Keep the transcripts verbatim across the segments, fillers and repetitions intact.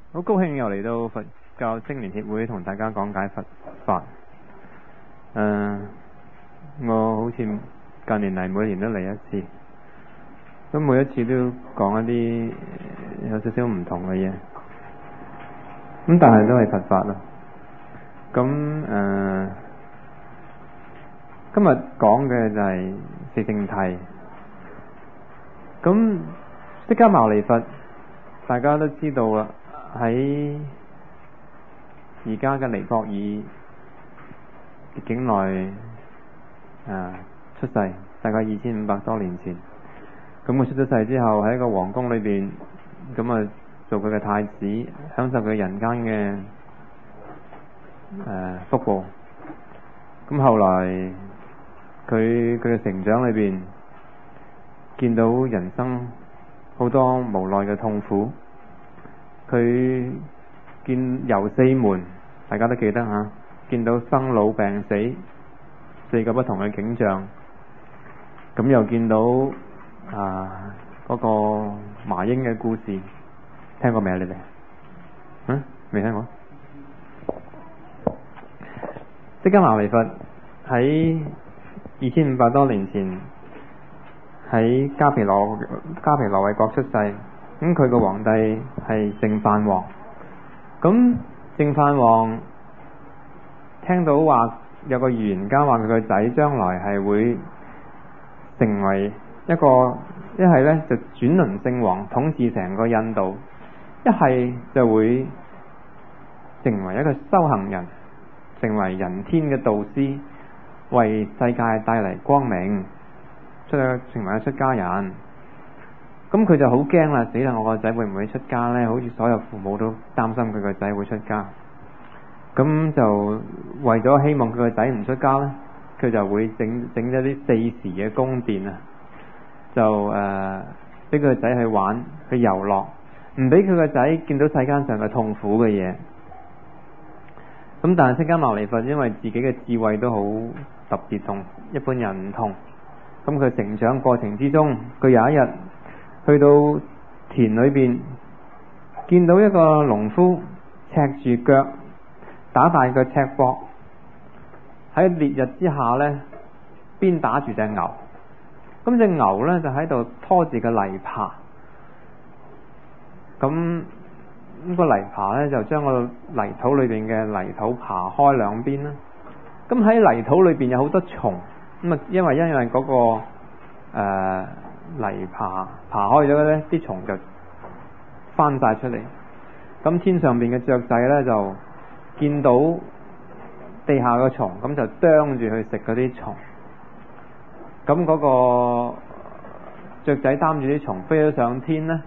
好高興又嚟到佛教青年協會同大家講解佛法。誒、呃，我好似近年嚟每年都嚟一次，咁每一次都講一啲有少少唔同嘅嘢，咁但係都係佛法咯。咁誒、呃，今日講嘅就係四聖諦。咁釋迦牟尼佛大家都知道啦，喺而家嘅尼泊爾境內啊出世，大概二千五百多年前。咁佢出咗世之後喺一個皇宮裏邊，咁啊做佢嘅太子，享受佢人間嘅誒福報。咁後來佢佢嘅成長裏邊，見到人生好多無奈嘅痛苦。佢見遊四門，大家都記得吓，見到生老病死四個不同嘅景象。咁又見到啊嗰、那個麻鷹嘅故事，聽過未啊？你哋嗯未聽過？釋迦牟尼佛喺二千五百多年前喺迦毗羅迦毗羅衛國出世。咁佢個皇帝係淨飯王。咁淨飯王聽到話有個預言家話佢個仔將來係會成為一個，一係呢就轉輪聖王統治成個印度，一係就會成為一個修行人，成為人天嘅導師，為世界帶嚟光明，出成為一出家人。咁佢就好驚啦，死啦！我個仔會唔會出家呢？好似所有父母都擔心佢個仔會出家。咁就為咗希望佢個仔唔出家呢，佢就會整整咗啲四時嘅宮殿啊，就誒俾佢個仔去玩去遊樂，唔俾佢個仔見到世間上嘅痛苦嘅嘢。咁但係釋迦牟尼佛因為自己嘅智慧都好特別，同一般人唔同。咁佢成長過程之中，佢有一日去到田裏邊，見到一個農夫赤住腳打大個赤膊，喺烈日之下呢邊打住隻牛。咁隻牛呢就喺度拖住個泥耙，咁、那個泥耙呢就將個泥土裏邊嘅泥土刨開兩邊啦。咁喺泥土裏邊有好多蟲，咁啊因為因為嗰、那個誒。呃泥爬爬開咗呢啲蟲就翻晒出嚟。咁天上邊嘅雀仔呢，就見到地下嘅蟲，咁就啄住去食嗰啲蟲。咁嗰個雀仔擔住啲蟲飛咗上天呢，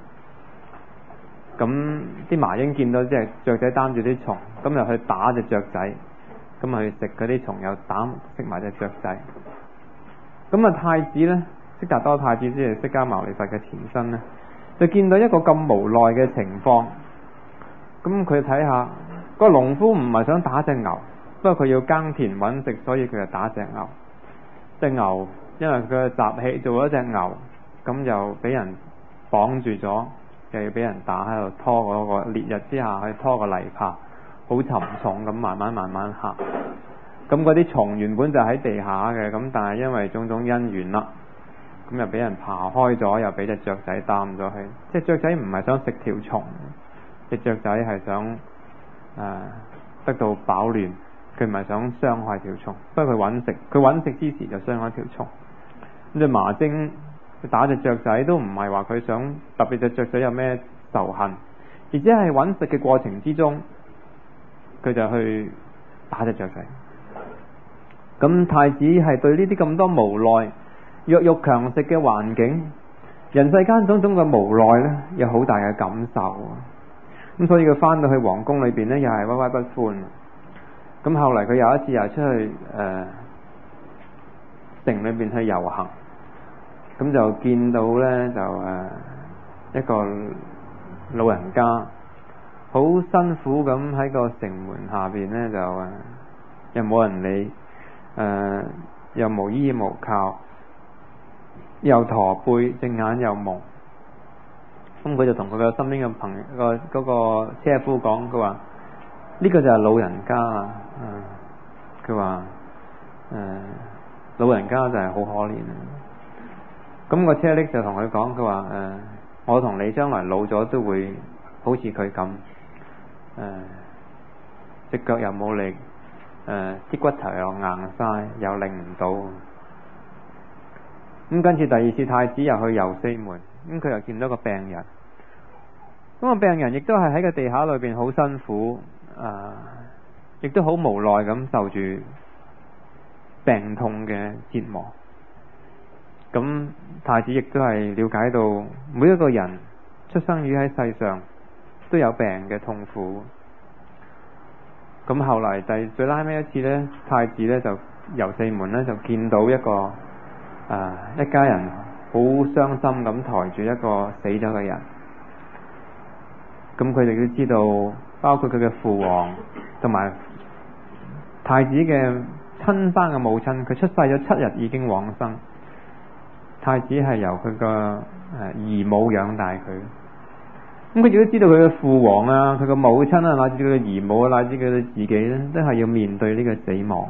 咁啲麻鷹見到隻雀仔擔住啲蟲，咁就去打隻雀仔，咁去食嗰啲蟲，又打食埋隻雀仔。咁啊太子呢，悉達多太子即係釋迦牟尼佛嘅前身呢，就見到一個咁無奈嘅情況。咁佢睇下個農夫唔係想打隻牛，不過佢要耕田揾食，所以佢就打隻牛。隻牛因為佢嘅習氣做咗隻牛，咁就俾人綁住咗，又要俾人打喺度拖嗰個烈日之下去拖個泥耙，好沉重咁慢慢慢慢行。咁嗰啲蟲原本就喺地下嘅，咁但係因為種種因緣啦，咁又俾人爬開咗，又俾隻雀仔擔咗去。即係雀仔唔係想食條蟲，隻雀仔係想誒、呃、得到飽暖，佢唔係想傷害條蟲。不過佢揾食，佢揾食之時就傷害條蟲。咁隻麻精打隻雀仔都唔係話佢想特別隻雀仔有咩仇恨，而且係揾食嘅過程之中，佢就去打隻雀仔。咁太子係對呢啲咁多無奈、弱肉強食嘅環境，人世間種種嘅無奈呢，有好大嘅感受。咁所以佢翻到去皇宮裏邊呢，又係鬱鬱不歡。咁後嚟佢有一次又出去誒、呃、城裏邊去遊行，咁就見到呢，就誒、呃、一個老人家好辛苦咁喺個城門下邊呢，就誒、呃、又冇人理，誒、呃、又無依無靠，又駝背，隻眼又蒙。 咁佢就同佢嘅身邊嘅朋友個嗰個車夫講，佢話呢個就係老人家啊，佢話誒老人家就係好可憐啊。咁個車轆就同佢講，佢話誒我同你將來老咗都會好似佢咁，誒隻腳又冇力，誒啲骨頭又硬晒，又擰唔到。咁跟住第二次太子又去遊四門，咁佢又見到個病人。咁個病人亦都係喺個地下裏邊好辛苦，啊，亦都好無奈咁受住病痛嘅折磨。咁太子亦都係了解到每一個人出生於喺世上都有病嘅痛苦。咁後嚟第最拉尾一次呢，太子呢就遊四門呢，就見到一個啊一家人好傷心咁抬住一個死咗嘅人。咁佢哋都知道，包括佢嘅父王同埋太子嘅親生嘅母親，佢出世咗七日已經往生。太子係由佢個誒姨母養大佢。咁佢亦都知道佢嘅父王啊，佢嘅母親啊，乃至佢嘅姨母啊，乃至佢嘅自己咧，都係要面對呢個死亡。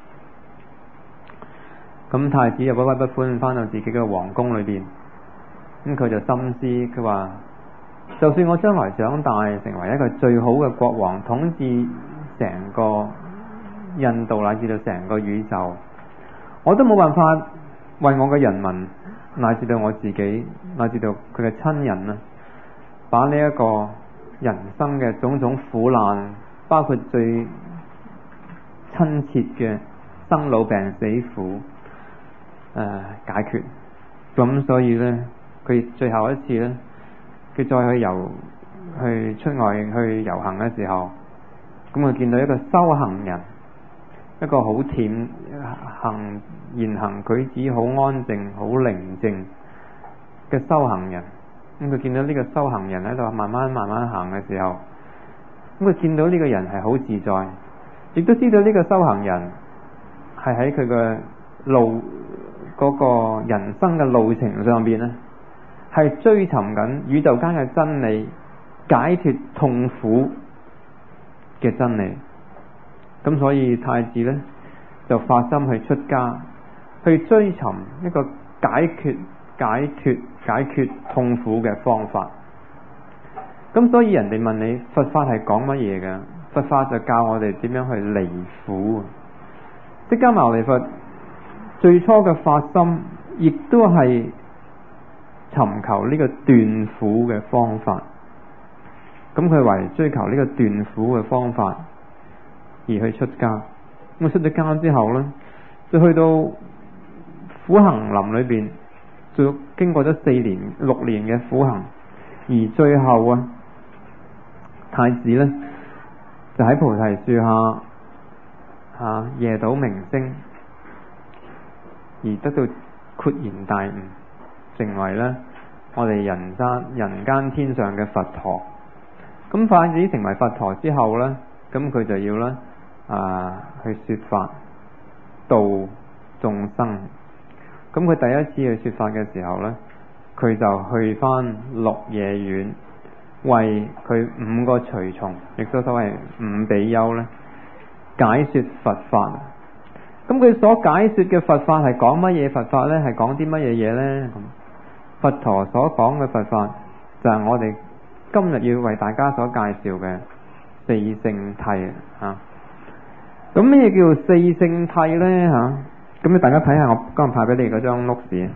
咁太子又不屈不歡翻到自己嘅皇宮裏邊，咁佢就深思，佢話就算我將來長大成為一個最好嘅國王，統治成個印度乃至到成個宇宙，我都冇辦法為我嘅人民乃至到我自己乃至到佢嘅親人啊，把呢一個人生嘅種種苦難，包括最親切嘅生老病死苦誒、呃、解決。咁所以呢，佢最後一次呢，佢再去遊去出外去遊行嘅時候，咁佢見到一個修行人，一個好恬行言行舉止好安靜好寧靜嘅修行人。咁佢見到呢個修行人喺度慢慢慢慢行嘅時候，咁佢見到呢個人係好自在，亦都知道呢個修行人係喺佢嘅路嗰個人生嘅路程上邊呢，係追尋緊宇宙間嘅真理，解脫痛苦嘅真理。咁所以太子呢，就發心去出家，去追尋一個解決解脫解決痛苦嘅方法。咁所以人哋問你佛法係講乜嘢嘅？佛法就教我哋點樣去離苦。釋迦牟尼佛最初嘅發心，亦都係尋求呢個斷苦嘅方法。咁佢為追求呢個斷苦嘅方法而去出家。咁出咗家之後呢，就去到苦行林裏邊，就經過咗四年六年嘅苦行，而最後啊，太子呢，就喺菩提樹下吓、啊、夜睹明星，而得到豁然大悟，成為呢我哋人間人間天上嘅佛陀。咁太子成為佛陀之後呢，咁佢就要呢啊去說法度眾生。咁佢第一次去說法嘅時候呢，佢就去翻鹿野苑，為佢五個隨從，亦都所謂五比丘呢，解說佛法。咁佢所解說嘅佛法係講乜嘢佛法呢？係講啲乜嘢嘢呢？佛陀所講嘅佛法就係我哋今日要為大家所介紹嘅四聖諦啊。咁咩叫四聖諦呢？吓、啊？咁你大家睇下我今日派俾你嗰張錄紙。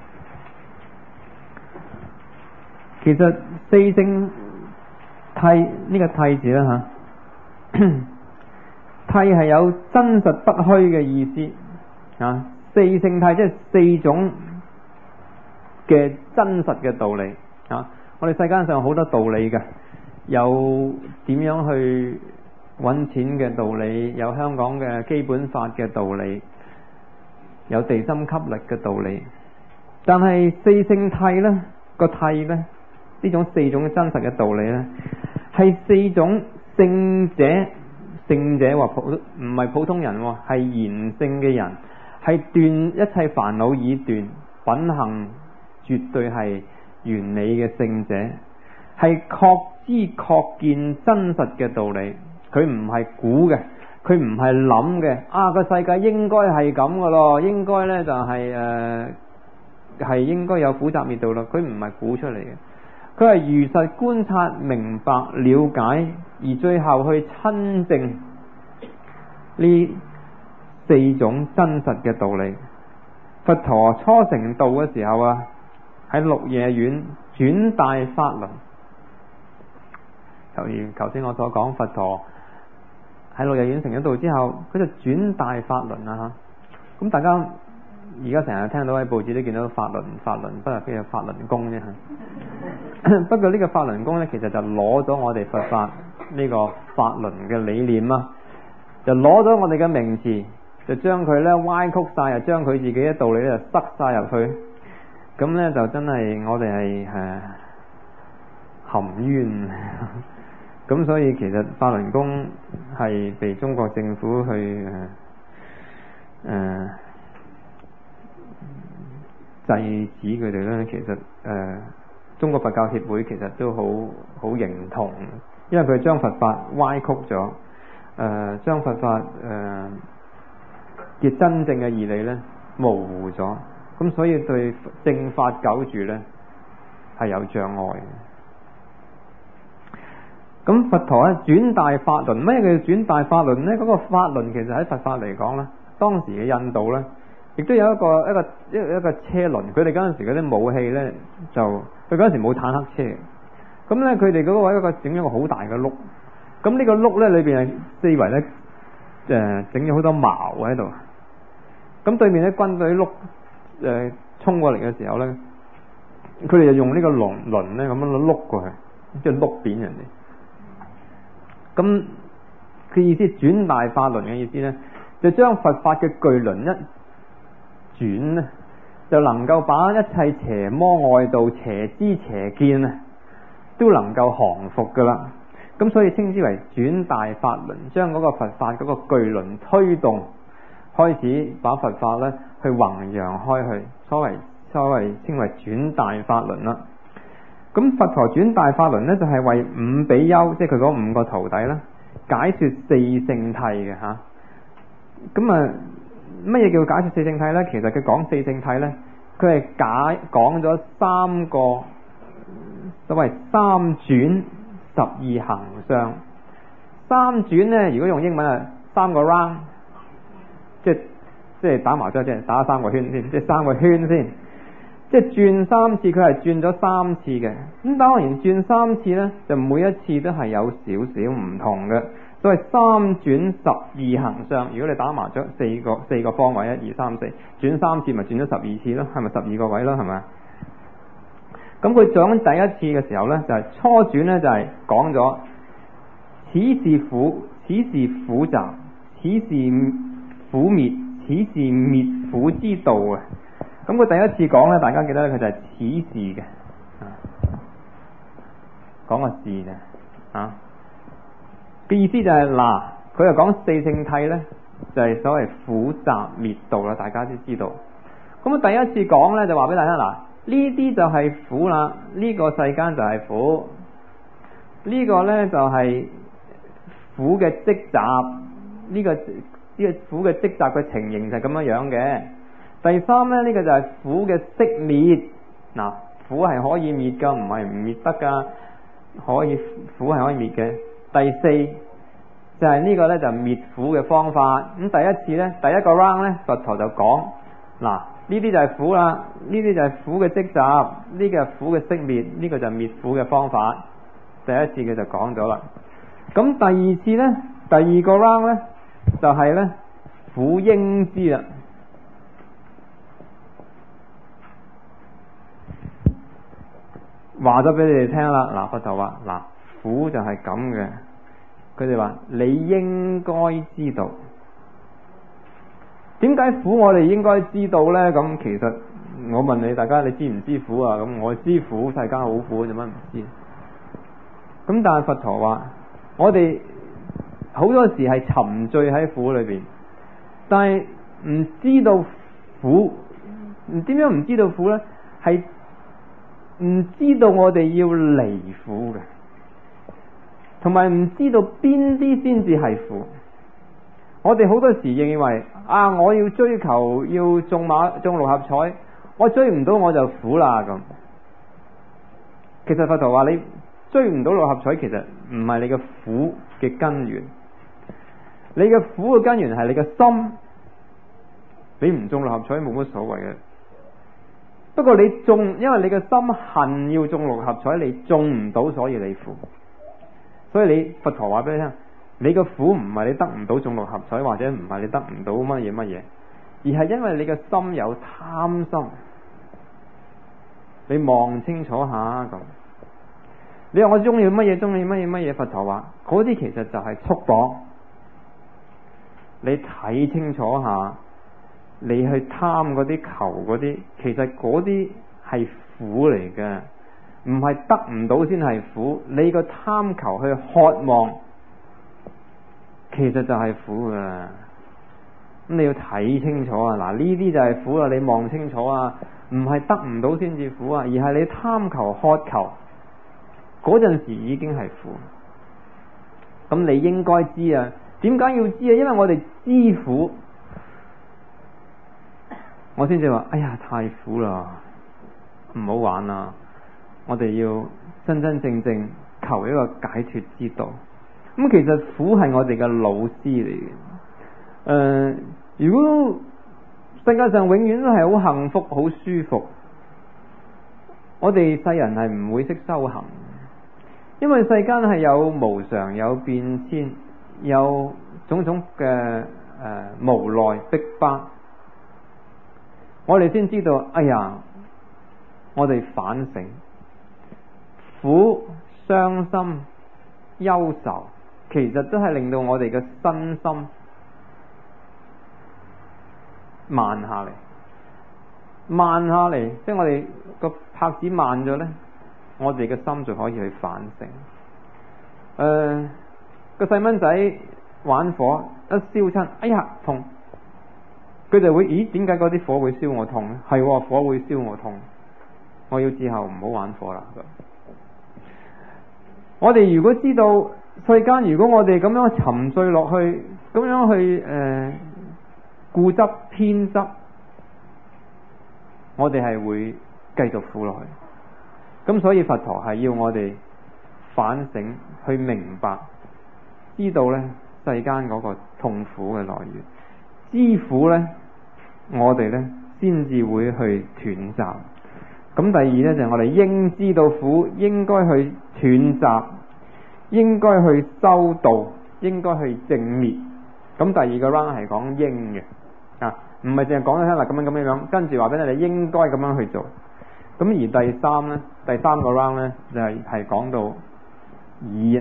其實四聖諦呢個諦字啦吓，諦係有真實不虛嘅意思啊。四聖諦即係四種嘅真實嘅道理啊。我哋世間上好多道理嘅，有點樣去揾錢嘅道理，有香港嘅基本法嘅道理，有地心吸力嘅道理。但係四聖諦呢個諦呢，呢種四種真實嘅道理呢，係四種聖者，聖者話普唔係普通人，係賢聖嘅人，係斷一切煩惱已斷，品行絕對係完美嘅聖者， 係確知確見真實嘅道理，佢唔係估嘅，佢唔係諗嘅。啊，個世界應該係咁噶咯，應該呢就係誒係應該有苦集滅道啦。佢唔係估出嚟嘅，佢係如實觀察、明白、了解，而最後去親證呢四種真實嘅道理。佛陀初成道嘅時候啊，喺鹿野苑轉大法輪。頭如頭先我所講，佛陀喺鹿野苑成咗道之後，佢就轉大法輪啦嚇。咁大家而家成日聽到喺報紙都見到法輪法輪，不過佢係法輪功啫嚇。不過呢個法輪功呢，其實就攞咗我哋佛法呢個法輪嘅理念啊，就攞咗我哋嘅名詞，就將佢咧歪曲晒，又將佢自己嘅道理咧就塞晒入去。咁呢，就真係我哋係誒含冤。咁所以其實法輪功係被中國政府去誒、呃、制止佢哋咧。其實誒、呃、中國佛教協會其實都好好認同，因為佢將佛法歪曲咗，誒、呃、將佛法誒嘅、呃、真正嘅義理咧模糊咗，咁所以對正法久住咧係有障礙嘅。咁佛陀咧轉大法輪，咩叫轉大法輪呢？嗰、那個法輪其實喺佛法嚟講咧，當時嘅印度咧，亦都有一個一個一個一個車輪。佢哋嗰陣時嗰啲武器咧，就佢嗰陣時冇坦克車，咁咧佢哋嗰個位一個整咗個好大嘅轆，咁呢個轆咧裏邊係四圍咧誒整咗好多矛喺度。咁對面咧軍隊轆誒衝過嚟嘅時候咧，佢哋就用呢個輪輪咧咁樣碌過去，即係碌扁人哋。咁佢意思轉大法輪嘅意思呢，就將佛法嘅巨輪一轉呢，就能夠把一切邪魔外道、邪知邪見啊，都能夠降服噶啦。咁所以稱之為轉大法輪，將嗰個佛法嗰個巨輪推動，開始把佛法呢去弘揚開去，所謂所謂稱為轉大法輪啦。咁佛陀轉大法輪呢，就係、是、為五比丘，即係佢嗰五個徒弟啦，解說四聖諦嘅吓。咁啊，乜嘢叫解說四聖諦呢？其實佢講四聖諦呢，佢係解講咗三個所謂三轉十二行相。三轉呢，如果用英文啊，三個 round， 即係即係打麻雀即係打三個圈先，即係三個圈先。即係轉三次，佢係轉咗三次嘅。咁當然轉三次呢，就每一次都係有少少唔同嘅。所謂三轉十二行相。如果你打麻雀四個四個方位，一二三四，轉三次咪轉咗十二次咯，係咪十二個位咯？係咪？咁佢講第一次嘅時候呢，就係、是、初轉呢，就係講咗此是苦，此是苦集，此是苦滅，此是滅苦之道啊！咁佢第一次講咧，大家記得咧，佢就係此事嘅，講個事嘅，啊嘅意思就係、是、嗱，佢又講四聖諦咧，就係、是、所謂苦集滅道啦，大家都知道。咁啊，第一次講咧就話俾大家嗱，呢啲就係苦啦，呢、這個世間就係苦，呢、這個咧就係苦嘅積集，呢、這個呢、這個苦嘅積集嘅情形就係咁樣樣嘅。第三咧，呢、這個就係苦嘅息滅。嗱，苦係可以滅噶，唔係唔滅得噶，可以苦係可以滅嘅。第四就係、是、呢個咧就滅苦嘅方法。咁第一次咧，第一個 round 咧，佛陀就講嗱，呢啲就係苦啦，呢啲就係苦嘅積集，呢個係苦嘅息滅，呢、這個就係滅苦嘅方法。第一次佢就講咗啦。咁第二次咧，第二個 round 咧就係、是、咧苦應知啦。話咗俾你哋聽啦，嗱，佛陀話嗱，苦就係咁嘅。佢哋話你應該知道，點解苦我哋應該知道呢？咁其實我問你，大家你知唔知苦啊？咁我知苦，世間好苦，做乜唔知？咁但係佛陀話，我哋好多時係沉醉喺苦裏邊，但係唔知道苦，唔點樣唔知道苦呢？係唔知道我哋要離苦嘅，同埋唔知道邊啲先至係苦。我哋好多時認為啊，我要追求要中馬中六合彩，我追唔到我就苦啦咁。其實佛陀話你追唔到六合彩，其實唔係你嘅苦嘅根源，你嘅苦嘅根源係你嘅心。你唔中六合彩冇乜所謂嘅，不過你中，因為你嘅心恨要中六合彩，你中唔到，所以你苦。所以你佛陀話俾你聽，你嘅苦唔係你得唔到中六合彩，或者唔係你得唔到乜嘢乜嘢，而係因為你嘅心有貪心。你望清楚下咁，你話我中意乜嘢，中意乜嘢乜嘢，佛陀話嗰啲其實就係束縛。你睇清楚下，你去貪嗰啲求嗰啲，其實嗰啲係苦嚟嘅，唔係得唔到先係苦。你個貪求去渴望，其實就係苦噶。咁你要睇清楚啊！嗱，呢啲就係苦啦，你望清楚啊！唔係得唔到先至苦啊，而係你貪求渴求嗰陣時已經係苦。咁你應該知啊？點解要知啊？因為我哋知苦，我先至話：哎呀，太苦啦，唔好玩啦！我哋要真真正正求一個解脫之道。咁其實苦係我哋嘅老師嚟嘅。誒、呃，如果世界上永遠都係好幸福、好舒服，我哋世人係唔會識修行，因為世間係有無常、有變遷、有種種嘅誒、呃、無奈逼迫，我哋先知道，哎呀，我哋反省，苦、傷心、憂愁，其實都係令到我哋嘅身心慢下嚟，慢下嚟，即係我哋個拍子慢咗呢，我哋嘅心就可以去反省。誒、呃，個細蚊仔玩火一燒親，哎呀痛，佢就會，咦，點解嗰啲火會燒我痛呢？係喎，火會燒我痛，我要之後唔好玩火啦。我哋如果知道世間，如果我哋咁樣沉醉落去，咁樣去誒、呃、固執偏執，我哋係會繼續苦落去。咁所以佛陀係要我哋反省，去明白，知道呢世間嗰個痛苦嘅來源，知苦呢，我哋呢先至會去斷集。咁第二呢，就係、我哋應知道苦，應該去斷集，應該去修道，應該去正滅。咁第二個 round 係講應嘅啊，唔係淨係講咗聽啦，咁樣咁樣樣，跟住話俾你哋應該咁樣去做。咁而第三呢，第三個 round 呢，就係係講到以，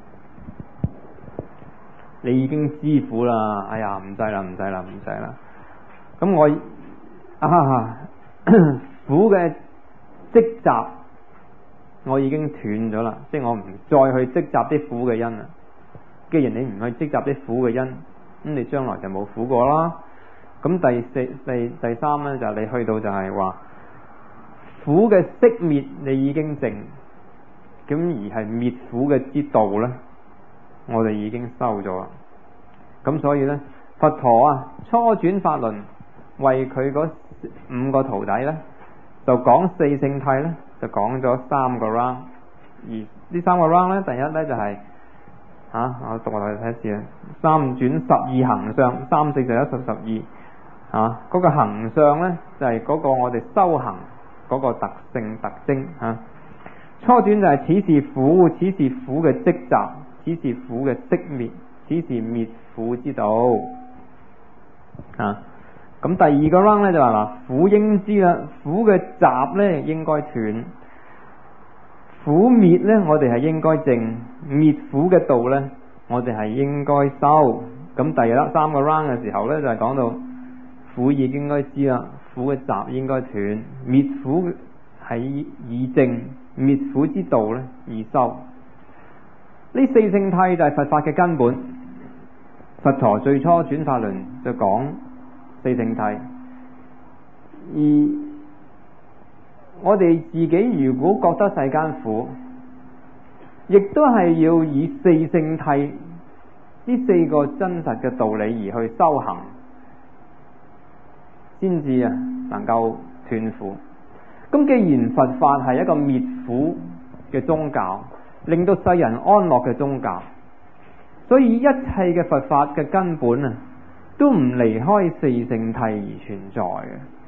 你已經知苦啦，哎呀唔制啦，唔制啦，唔制啦。咁我啊苦嘅積集我已經斷咗啦，即係我唔再去積集啲苦嘅因啦。既然你唔去積集啲苦嘅因，咁你將來就冇苦過啦。咁第四、第第三呢，就係你去到就係話苦嘅熄滅你已經證，咁而係滅苦嘅之道呢，我哋已經收咗啦。咁所以呢，佛陀啊初轉法輪為佢嗰五個徒弟呢，就講四聖諦呢，就講咗三個 round。而呢三個 round 呢，第一呢就係、是、吓、啊、我讀落去睇一次啊，三轉十二行相，三四十一十十二吓，嗰、那個行相呢，就係、是、嗰個我哋修行嗰個特性特徵吓、啊。初轉就係此是苦，此是苦嘅積集，此是苦嘅熄滅，此是滅苦之道啊。咁第二個 round 咧就話嗱，苦應知啦，苦嘅集咧應該斷，苦滅咧我哋係應該證，滅苦嘅道咧我哋係應該修。咁第二三個 round 嘅時候咧就係、是、講到苦已經應該知啦，苦嘅集應該斷，滅苦係以證，滅苦之道咧而修。呢四聖諦就係佛法嘅根本。佛陀最初轉法輪就講四聖諦，而我哋自己如果覺得世間苦，亦都係要以四聖諦呢四個真實嘅道理而去修行，先至啊能夠斷苦。咁既然佛法係一個滅苦嘅宗教，令到世人安樂嘅宗教，所以一切嘅佛法嘅根本啊，都唔離開四聖諦而存在嘅。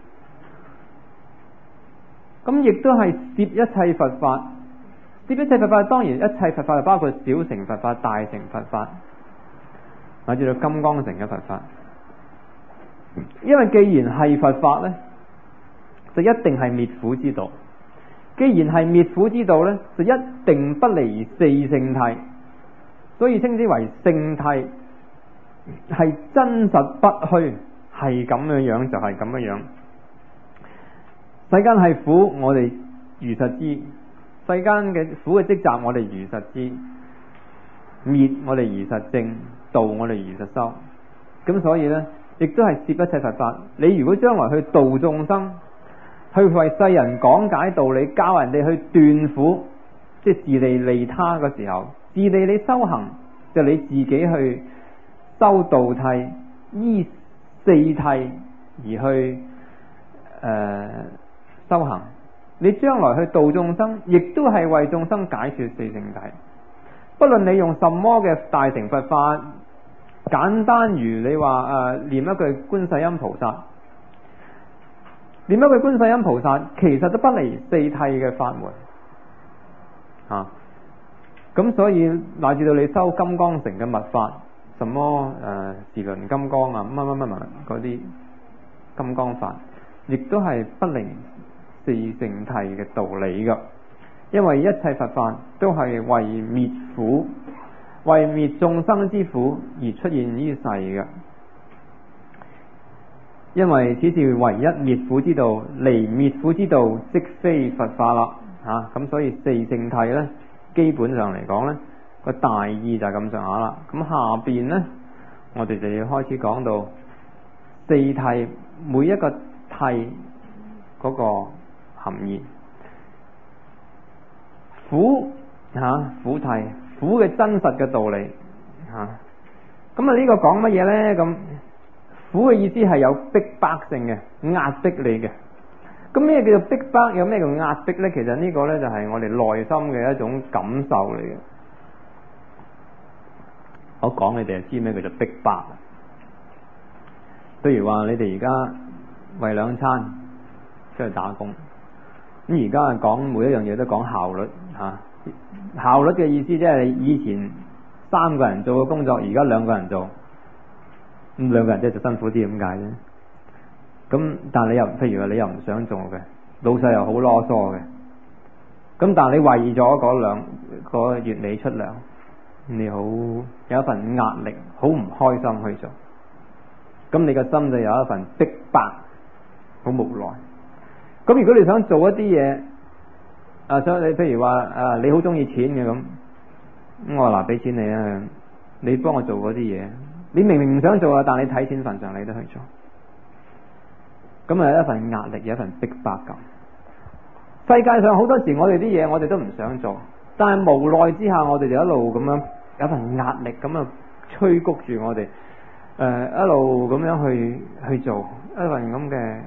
咁亦都係攝一切佛法，攝一切佛法，當然一切佛法就包括小乘佛法、大乘佛法，乃至到金剛乘嘅佛法。因為既然係佛法呢，就一定係滅苦之道。既然係滅苦之道呢，就一定不離四聖諦，所以稱之為聖諦，係真實不虛，係咁樣樣就係咁樣樣。世間係苦，我哋如實知；世間嘅苦嘅積集，我哋如實知；滅我哋如實證，道我哋如實修。咁所以呢，亦都係攝一切佛法。你如果將來去度眾生，去為世人講解道理，教人哋去斷苦，即係自利利他嘅時候，自利你修行就你自己去修道諦，依四諦而去誒、呃、修行。你將來去度眾生，亦都係為眾生解說四聖諦。不論你用什麼嘅大乘佛法，簡單如你話誒、呃、念一句觀世音菩薩。念一句觀世音菩薩，其實都不離四諦嘅法門啊！咁所以乃至到你修金剛乘嘅密法，什麼誒時輪金剛啊，乜乜乜乜嗰啲金剛法，亦都係不離四聖諦嘅道理噶。因為一切佛法都係為滅苦、為滅眾生之苦而出現於世嘅。因為此是唯一滅苦之道，離滅苦之道即非佛法啦，吓、啊、咁所以四聖諦呢，基本上嚟講呢個大意就係咁上下啦。咁下邊呢，我哋就要開始講到四諦每一個諦嗰個含義。苦吓、啊、苦諦，苦嘅真實嘅道理吓。咁啊呢個講乜嘢呢？咁苦嘅意思係有逼迫性嘅，壓迫你嘅。咁咩叫做逼迫？有咩叫壓迫呢？其實呢個呢，就係我哋內心嘅一種感受嚟嘅。我講你哋就知咩叫做逼迫。譬如話你哋而家為兩餐出去打工，咁而家係講每一樣嘢都講效率吓、啊。效率嘅意思即係你以前三個人做嘅工作，而家兩個人做。咁兩個人即係就辛苦啲咁解啫。咁但係你又譬如話你又唔想做嘅，老細又好囉嗦嘅。咁但係你為咗嗰兩個月尾出糧，你好有一份壓力，好唔開心去做。咁你個心就有一份逼迫，好無奈。咁如果你想做一啲嘢，啊想你譬如話啊你好中意錢嘅咁，咁我話嗱俾錢你啊，你幫我做嗰啲嘢。你明明唔想做啊，但你睇錢份上你都去做，咁啊有一份壓力，有一份逼迫感。世界上好多時我哋啲嘢我哋都唔想做，但係無奈之下我哋就一路咁樣有一份壓力咁啊催谷住我哋，誒、呃、一路咁樣去去做一份咁嘅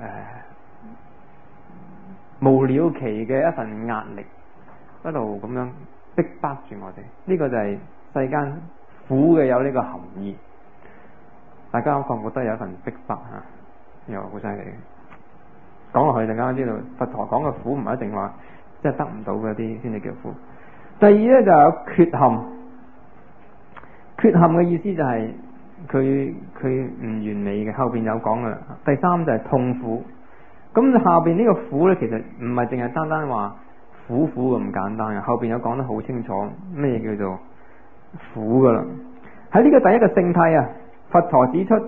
誒無了期嘅一份壓力，一路咁樣逼迫住我哋。呢、這個就係世間苦嘅有呢個含義。大家覺唔覺得有一份逼迫吓？又好犀利。講落去，大家知道佛陀講嘅苦唔係一定話即係得唔到嗰啲先至叫苦。第二咧就有缺陷，缺陷嘅意思就係佢佢唔完美嘅，後邊有講噶啦。第三就係痛苦。咁下邊呢個苦咧，其實唔係淨係單單話苦苦咁簡單嘅，後邊有講得好清楚咩叫做苦噶啦。喺呢個第一個聖諦啊。佛陀指出，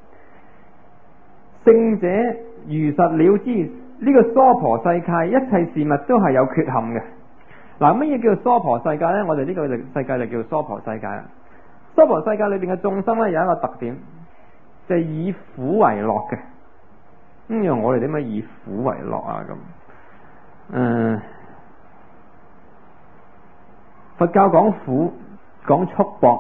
聖者如實了知呢、這個娑婆世界一切事物都係有缺陷嘅。嗱，乜嘢叫做娑婆世界呢？我哋呢個世界就叫做娑婆世界啦。娑婆世界裏邊嘅眾生呢，有一個特點，就係、是、以苦為樂嘅。咁、嗯、樣我哋點解以苦為樂啊？咁呃，佛教講苦，講束縛，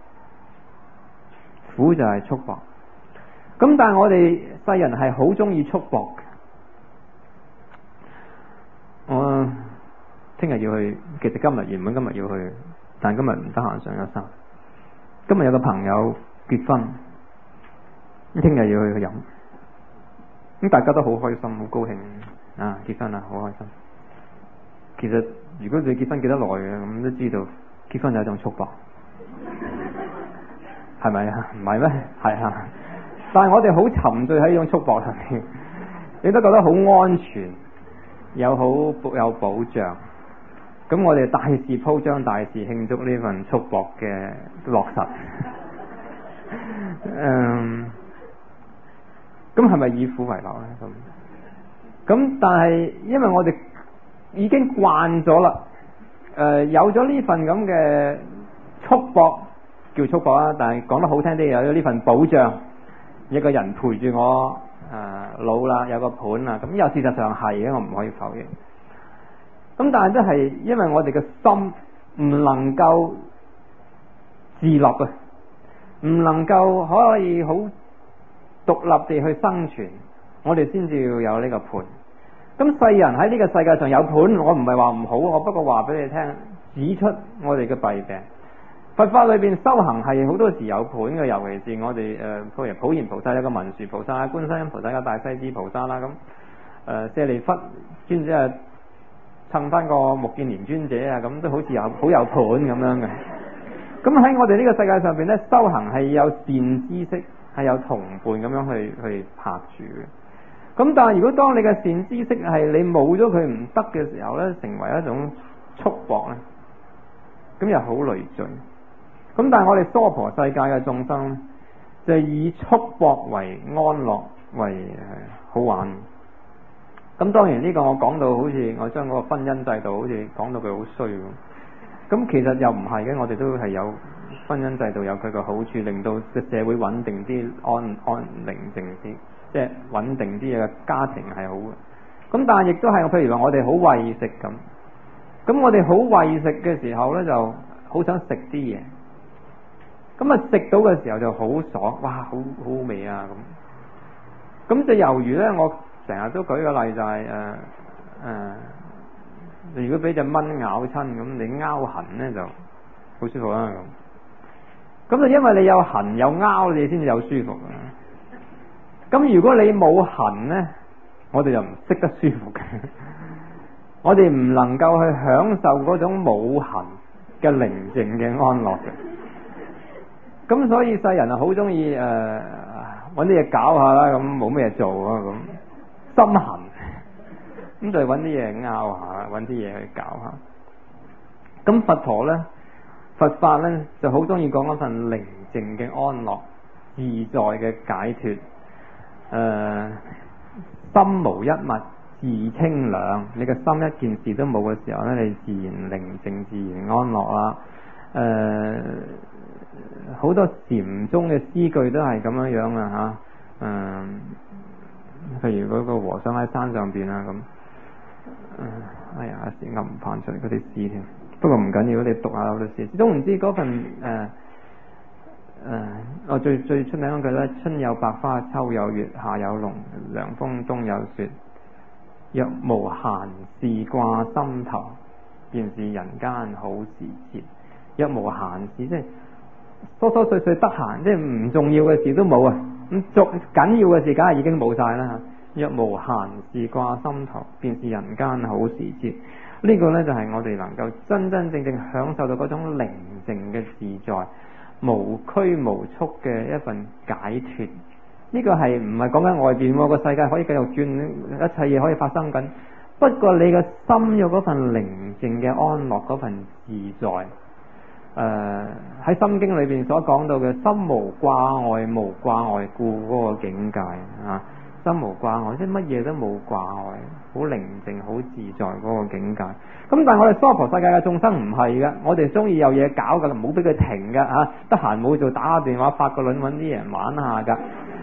苦就係束縛。咁但係我哋世人係好中意束縛嘅。我聽日要去，其實今日原本今日要去，但今日唔得閒上咗山。今日有個朋友結婚，咁聽日要去去飲，咁大家都好開心，好高興啊！結婚啦，好開心。其實如果你結婚結得耐嘅，咁都知道結婚就係一種束縛，係咪啊？唔係咩？係啊！但係我哋好沉醉喺呢種束縛上面，你都覺得好安全，有好有保障。咁我哋大肆鋪張、大肆慶祝呢份束縛嘅落實。嗯，咁係咪以苦為樂呢？咁咁，但係因為我哋已經慣咗啦，誒、呃，有咗呢份咁嘅束縛，叫束縛啦。但係講得好聽啲，有咗呢份保障，一個人陪住我誒、呃、老啦，有個伴啦。咁又事實上係嘅，我唔可以否認。咁但係都係因為我哋嘅心唔能夠自立啊，唔能夠可以好獨立地去生存，我哋先至要有呢個伴。咁世人喺呢個世界上有伴，我唔係話唔好，我不過話俾你聽，指出我哋嘅弊病。佛法裏邊修行係好多時有伴嘅，尤其是我哋誒，譬如普賢菩薩有個文殊菩薩、觀世音菩薩有大勢至菩薩啦，咁誒舍利弗專者啊，襯翻個目犍連尊者啊，咁都好似有好有伴咁樣嘅。咁喺我哋呢個世界上邊咧，修行係有善知識，係有同伴咁樣去去拍住嘅。咁但係如果當你嘅善知識係你冇咗佢唔得嘅時候咧，成為一種束縛咧，咁又好累贅。咁但係我哋娑婆世界嘅眾生咧，就係以束縛為安樂，為好玩。咁當然呢個我講到好似我將嗰個婚姻制度好似講到佢好衰咁，咁其實又唔係嘅，我哋都係有婚姻制度有佢個好處，令到個社會穩定啲、安安寧靜啲，即係穩定啲嘅家庭係好嘅。咁但係亦都係，譬如話我哋好為食咁，咁我哋好為食嘅時候呢，就好想食啲嘢，咁啊食到嘅時候就好爽，哇，好好味啊咁，咁就猶如呢，我成日都舉個例就係誒誒，如果俾隻蚊咬親咁，你拗痕咧就好舒服啦咁。咁就因為你有痕有拗，你先至有舒服啊。咁如果你冇痕咧，我哋就唔識得舒服嘅。我哋唔能夠去享受嗰種冇痕嘅寧靜嘅安樂嘅。咁所以世人啊好中意誒搵啲嘢搞下啦，咁冇咩做啊咁。心痕，咁就揾啲嘢拗下，揾啲嘢去搞下。咁佛陀呢，佛法呢，就好中意講嗰份寧靜嘅安樂、自在嘅解脫。誒、呃，心無一物，自清涼。你個心一件事都冇嘅時候呢，你自然寧靜，自然安樂啦。誒、呃，好多禪宗嘅詩句都係咁樣樣啊吓，嗯。譬如嗰個和尚喺山上邊啊咁，哎呀，一時噏唔翻出嚟嗰啲詩添。不過唔緊要，你讀下嗰啲詩。總唔知嗰份誒誒，我、呃呃、最最出名嗰句咧：春有百花，秋有月，夏有龍，涼風冬有雪。若無閒事掛心頭，便是人間好時節。若無閒事，即係疏疏碎碎得閒，即係唔重要嘅事都冇啊。咁重緊要嘅事，梗係已經冇晒啦。若無閒事掛心頭，便是人間好時節。呢、這個呢，就係、是、我哋能夠真真正正享受到嗰種寧靜嘅自在、無拘無束嘅一份解脫。呢、這個係唔係講緊外邊個世界可以繼續轉，一切嘢可以發生緊。不過你個心有嗰份寧靜嘅安樂，嗰份自在。誒、呃，喺《心經》裏邊所講到嘅心無掛礙、無掛礙故嗰個境界啊，心無掛礙，即係乜嘢都冇掛礙，好寧靜、好自在嗰個境界。咁但係我哋娑婆世界嘅眾生唔係噶，我哋中意有嘢搞噶，唔好俾佢停噶吓，得閒冇做打下電話、發個輪，搵啲人玩下噶。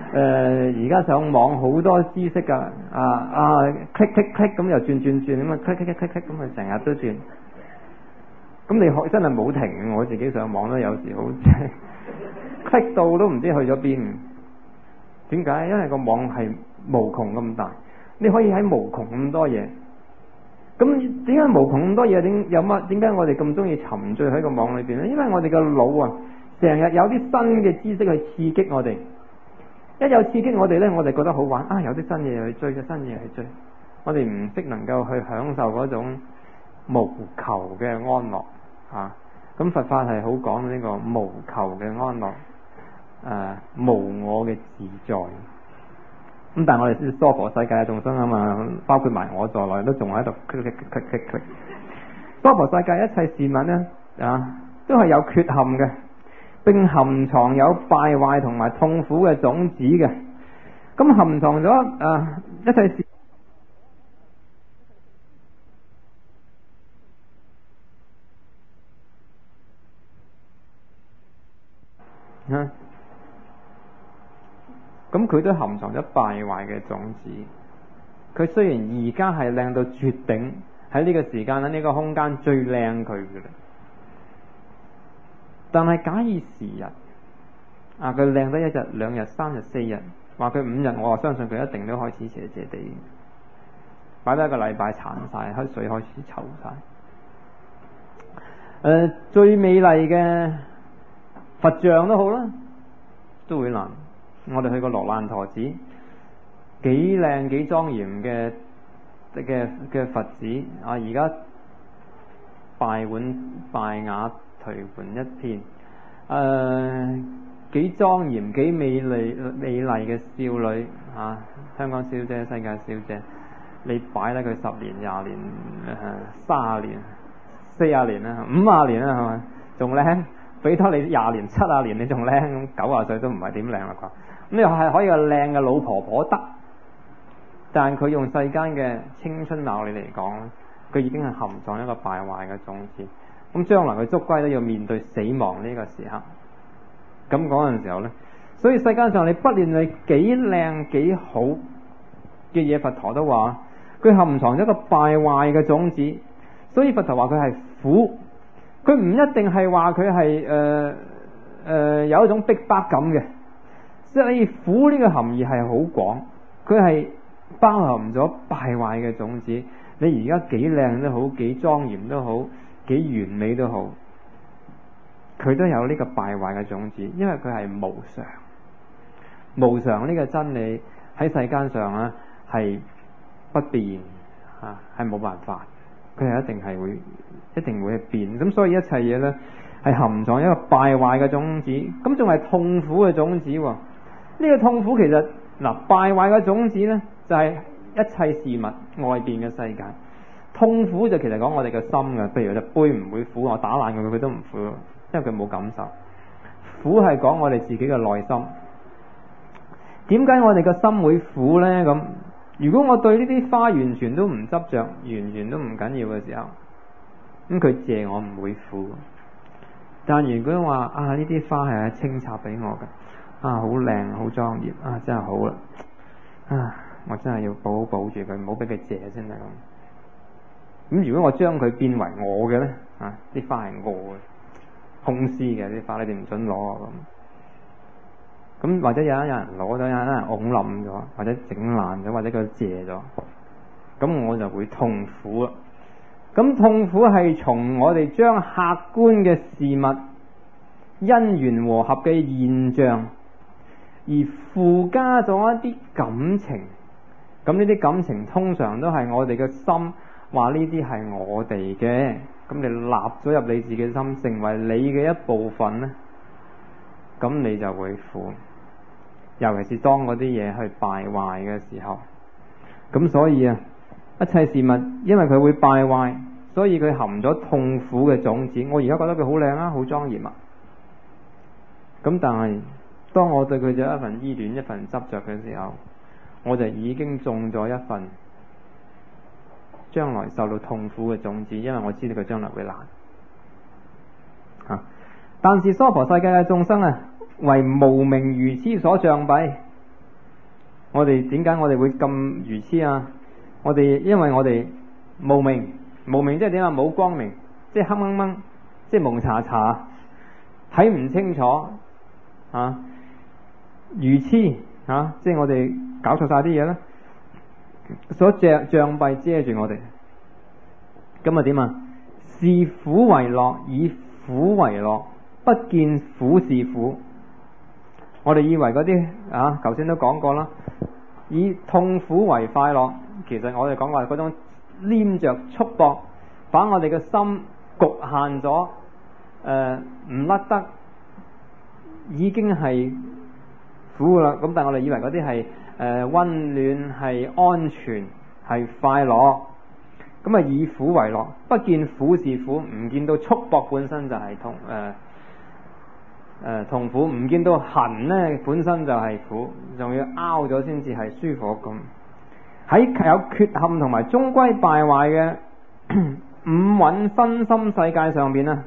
誒而家上網好多知識㗎，啊啊 click click click 咁又轉轉轉咁啊 click click click click 咁啊成日都轉。咁你可真係冇停，我自己上網都有時好 click 到都唔知去咗邊。點解？因為個網係無窮咁大，你可以喺無窮咁多嘢。咁點解無窮咁多嘢？點有乜？點解我哋咁中意沉醉喺個網裏邊咧？因為我哋個腦啊，成日有啲新嘅知識去刺激我哋。一有刺激我哋呢，我哋覺得好玩啊！有啲新嘢去追，有新嘢去追。我哋唔識能夠去享受嗰種無求嘅安樂啊！咁佛法係好講呢個無求嘅安樂，誒、啊、無我嘅自在。咁但係我哋係娑婆世界嘅眾生啊嘛，包括埋我在內，都仲喺度 click click click click click。娑婆世界一切事物呢，啊，都係有缺陷嘅，並含藏有敗壞同埋痛苦嘅種子嘅。咁含藏咗啊一切事。啊咁佢都含藏咗敗壞嘅種子。佢雖然而家係靚到絕頂，喺呢個時間喺呢個空間最靚佢嘅啦，但係假以時日，啊佢靚得一日、兩日、三日、四日，話佢五日，我相信佢一定都開始謝謝地，擺得一個禮拜殘晒，黑水開始臭晒。誒、呃，最美麗嘅佛像都好啦，都會爛。我哋去過羅蘭陀寺，幾靚幾莊嚴嘅嘅嘅佛寺啊！而家敗碗敗瓦頹垣一片，誒、呃、幾莊嚴幾美麗美麗嘅少女啊！香港小姐、世界小姐，你擺得佢十年、廿年、誒三十年、四十年啦、五十年啦，係咪仲靚？俾多你廿年、七十年，你仲靚？九十歲都唔係點靚啦啩？咁又係可以個靚嘅老婆婆得，但係佢用世間嘅青春貌美嚟講，佢已經係含藏一個敗壞嘅種子。咁將來佢捉歸都要面對死亡呢個時刻。咁嗰陣時候呢，所以世界上你不論你幾靚幾好嘅嘢，佛陀都話佢含藏咗一個敗壞嘅種子。所以佛陀話佢係苦，佢唔一定係話佢係誒誒有一種逼迫感嘅。所以苦呢個含義係好廣，佢係包含咗敗壞嘅種子。你而家幾靚都好，幾莊嚴都好，幾完美都好，佢都有呢個敗壞嘅種子，因為佢係無常。無常呢個真理喺世間上啊係不變啊，係冇辦法，佢係一定係會一定會變。咁所以一切嘢呢係含藏一個敗壞嘅種子，咁仲係痛苦嘅種子喎。呢個痛苦其實嗱，敗壞嘅種子呢，就係、是、一切事物外邊嘅世界。痛苦就其實講我哋嘅心嘅，譬如隻杯唔會苦，我打爛佢佢都唔苦，因為佢冇感受。苦係講我哋自己嘅內心。點解我哋嘅心會苦呢？咁如果我對呢啲花完全都唔執着，完全都唔緊要嘅時候，咁佢謝我唔會苦。但如果話啊呢啲花係清插俾我嘅。啊，好靚，好莊嚴啊，真係好啦！啊，我真係要保好保住佢，唔好俾佢謝先係咁。咁如果我將佢變為我嘅呢，啊，啲花係我嘅，空施嘅啲花，你哋唔准攞啊咁。咁或者有一人攞咗，有一人拱冧咗，或者整爛咗，或者佢謝咗，咁我就會痛苦啦。咁痛苦係從我哋將客觀嘅事物因緣和合嘅現象，而附加咗一啲感情，咁呢啲感情通常都係我哋嘅心話呢啲係我哋嘅，咁你納咗入你自己心，成為你嘅一部分呢，咁你就會苦。尤其是當嗰啲嘢去敗壞嘅時候，咁所以啊，一切事物因為佢會敗壞，所以佢含咗痛苦嘅種子。我而家覺得佢好靚啊，好莊嚴啊，咁但係當我對佢有一份依戀、一份執着嘅時候，我就已經種咗一份將來受到痛苦嘅種子，因為我知道佢將來會爛。但是娑婆世界嘅眾生啊，為無明愚癡所障蔽， 我哋點解我哋會咁愚痴啊？我哋因為我哋無明，無明即係點啊？冇光明，即係黑掹掹，即係蒙查查，睇唔清楚啊！愚痴啊！即係我哋搞錯晒啲嘢啦，所着障蔽遮住我哋，咁啊點啊？視苦為樂，以苦為樂，不見苦是苦。我哋以為嗰啲啊，頭先都講過啦，以痛苦為快樂。其實我哋講話嗰種黏着束縛，把我哋嘅心局限咗，誒唔甩得，已經係苦啦。咁但係我哋以為嗰啲係誒溫暖、係安全、係快樂。咁啊以苦為樂，不見苦是苦，唔見到束縛本身就係痛誒。呃誒、呃，痛苦唔見到痕呢，本身就係苦，仲要拗咗先至係舒服咁。喺有缺陷同埋終歸敗壞嘅五蘊身心世界上邊呢，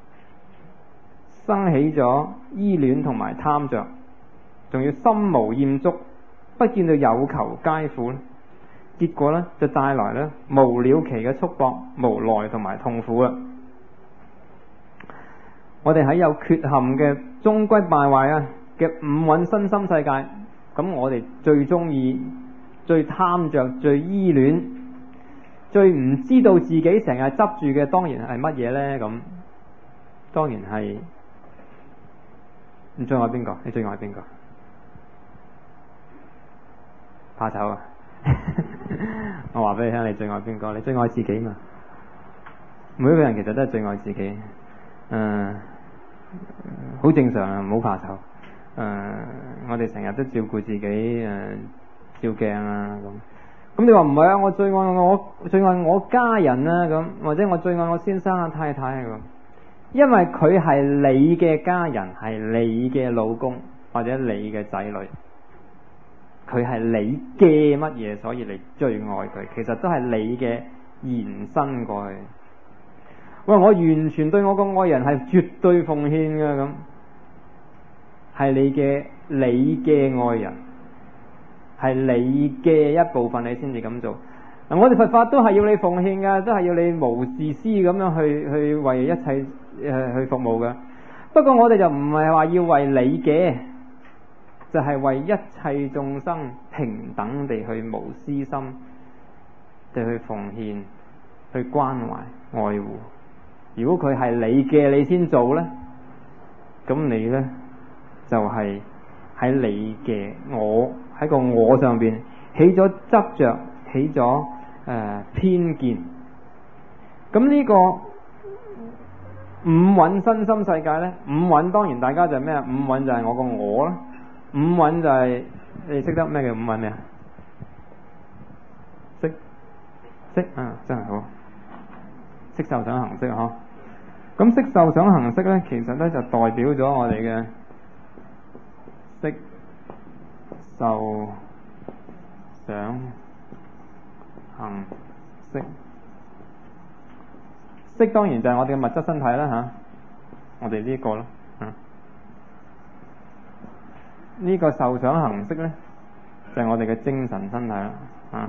生起咗依戀同埋貪着，仲要心無厭足，不見到有求皆苦，結果呢，就帶來呢無了期嘅束縛、無奈同埋痛苦啦。我哋喺有缺陷嘅終歸敗壞啊嘅五蘊身心世界，咁我哋最中意、最貪着、最依戀、最唔知道自己成日執住嘅，當然係乜嘢呢？咁當然係你最愛邊個？你最愛邊個？怕醜啊！我話俾你聽，你最愛邊個？你最愛自己嘛？每一個人其實都係最愛自己，嗯。好正常啊，唔好怕醜。誒、呃，我哋成日都照顧自己，誒、呃，照鏡啊咁。咁你話唔係啊？我最愛我最愛我家人啊咁，或者我最愛我先生啊太太啊咁。因為佢係你嘅家人，係你嘅老公或者你嘅仔女，佢係你嘅乜嘢，所以你最愛佢。其實都係你嘅延伸過去。喂，我完全對我個愛人係絕對奉獻嘅咁，係你嘅你嘅愛人，係你嘅一部分，你先至咁做。嗱，我哋佛法都係要你奉獻噶，都係要你無自私咁樣去去為一切誒、呃、去服務噶。不過我哋就唔係話要為你嘅，就係、是、為一切眾生平等地去無私心地去奉獻、去關懷、愛護。如果佢係你嘅，你先做呢，咁你呢，就係、是、喺你嘅我喺個我上邊起咗執着，起咗誒、呃、偏見。咁呢個五蘊身心世界呢，五蘊當然大家就係咩啊？五蘊就係我個我啦，五蘊就係、是、你識得咩叫五蘊咩啊？識識啊，真係好色受想行識嗬。咁色受想行識咧，其實咧就代表咗我哋嘅色受想行識。色當然就係我哋嘅物質身體啦吓、啊，我哋呢個啦，嗯、啊，呢、這個受想行識咧就係、是、我哋嘅精神身體啦，啊，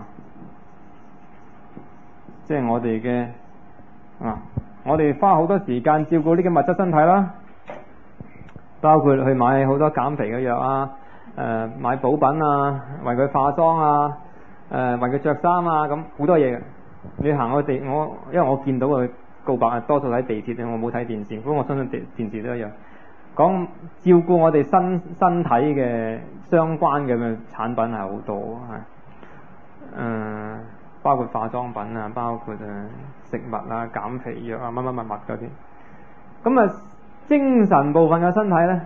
即係我哋嘅啊。我哋花好多時間照顧呢個物質身體啦，包括去買好多減肥嘅藥啊，誒、呃、買補品啊，為佢化妝啊，誒、呃、為佢着衫啊，咁好多嘢。你行去地，我因為我見到佢告白啊，多數睇地鐵，我冇睇電視，不過我相信電電視都一樣。講照顧我哋身身體嘅相關嘅產品係好多啊，誒、呃。包括化妝品啊，包括誒食物啊、減肥藥啊、乜乜乜物嗰啲。咁啊，精神部分嘅身體咧，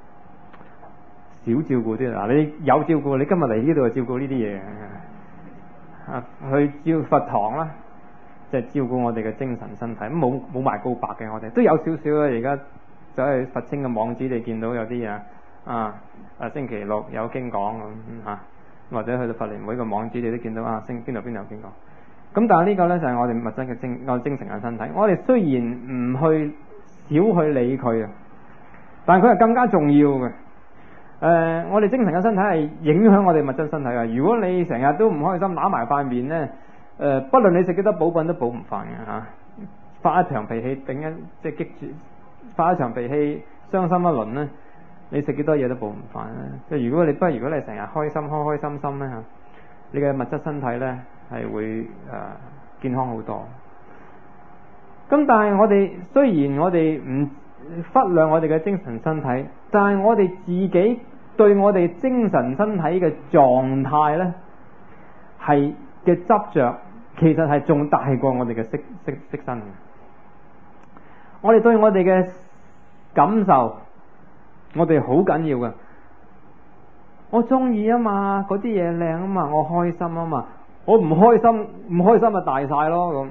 少照顧啲啦。你有照顧，你今日嚟呢度就照顧呢啲嘢啊。去照佛堂啦，即係照顧我哋嘅精神身體。咁冇冇賣告白嘅，我哋都有少少啊。而家走去佛清嘅網址，你見到有啲嘢啊，啊星期六有經講咁嚇。或者去到佛聯會個網址，你都見到啊，星邊度邊度有邊個。咁但係呢個呢，就係、是、我哋物質嘅精，我精神嘅身體。我哋雖然唔去少去理佢啊，但係佢係更加重要嘅。 呃，我哋精神嘅身體係影響我哋物質身體嘅。如果你成日都唔開心，揦埋塊面咧，誒、呃，不論你食幾多補品都補唔翻嘅嚇。發一場脾氣，頂一即係激住，發一場脾氣，傷心一輪咧，你食幾多嘢都補唔翻啦。即係如果你不，如果你成日開心開開心心咧嚇，你嘅物質身體咧係會誒、呃、健康好多。咁但係我哋雖然我哋唔忽略我哋嘅精神身體，但係我哋自己對我哋精神身體嘅狀態咧係嘅執着，其實係仲大過我哋嘅色色色身嘅。我哋對我哋嘅感受，我哋好緊要嘅。我中意啊嘛，嗰啲嘢靚啊嘛，我開心啊嘛，我唔開心唔開心咪大晒咯咁。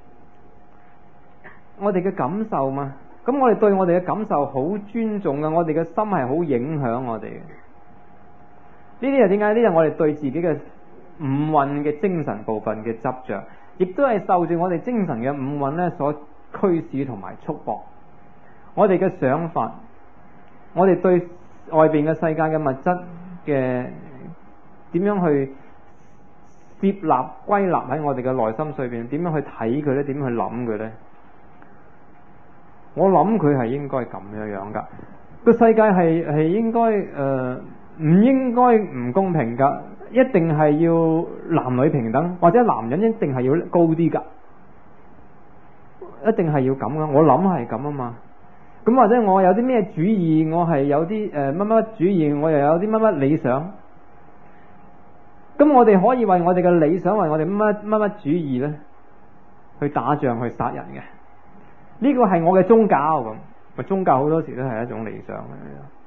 我哋嘅感受嘛，咁我哋對我哋嘅感受好尊重嘅，我哋嘅心係好影響我哋嘅。呢啲係點解？呢啲係我哋對自己嘅五蘊嘅精神部分嘅執着，亦都係受住我哋精神嘅五蘊咧所驅使同埋束縛。我哋嘅想法，我哋對外邊嘅世界嘅物質嘅點樣去攝納歸納喺我哋嘅內心上邊，點樣去睇佢咧？點樣去諗佢咧？我諗佢係應該咁樣樣噶，個世界係係應該誒唔應該唔公平噶，一定係要男女平等，或者男人一定係要高啲噶，一定係要咁噶。我諗係咁啊嘛。咁或者我有啲咩主義，我係有啲誒乜乜主義，我又有啲乜乜理想。咁我哋可以為我哋嘅理想，為我哋乜乜乜乜主義咧，去打仗去殺人嘅。呢個係我嘅宗教咁，咪宗教好多時都係一種理想嘅。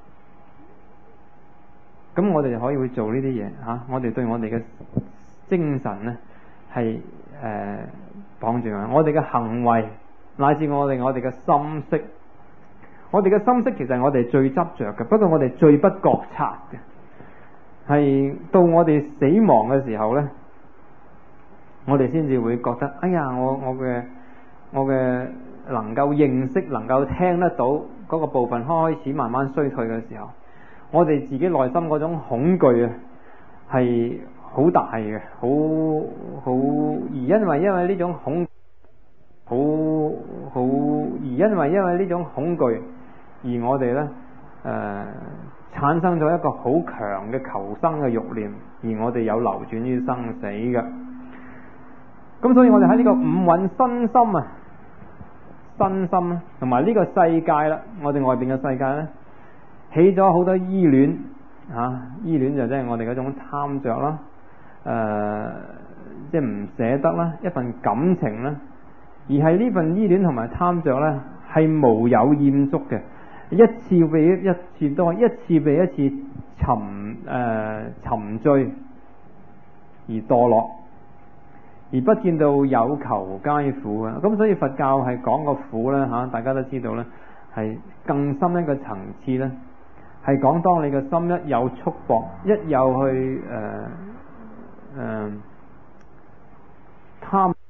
咁我哋就可以去做呢啲嘢嚇，我哋對我哋嘅精神咧係誒綁住我，我哋嘅行為乃至我哋我哋嘅心識，我哋嘅心識其實係我哋最執着嘅，不過我哋最不覺察嘅，係到我哋死亡嘅時候咧，我哋先至會覺得，哎呀，我我嘅我嘅。能夠認識、能夠聽得到嗰個部分開始慢慢衰退嘅時候，我哋自己內心嗰種恐懼啊，係好大嘅，好好而因為因為呢種恐好好而因為因為呢種恐懼而我哋咧誒產生咗一個好強嘅求生嘅慾念，而我哋有流轉於生死嘅。咁所以我哋喺呢個五蘊身心啊。身心同埋呢個世界啦，我哋外邊嘅世界咧，起咗好多依戀啊！依戀就即係我哋嗰種貪着啦，誒、呃，即係唔捨得啦，一份感情啦，而係呢份依戀同埋貪着咧，係無有厭足嘅，一次比一次多，一次比一次沉誒、呃、沉醉而墮落。而不見到有求皆苦啊！咁所以佛教係講個苦咧嚇，大家都知道咧，係更深一個層次咧，係講當你嘅心一有束縛，一有去誒誒貪。呃呃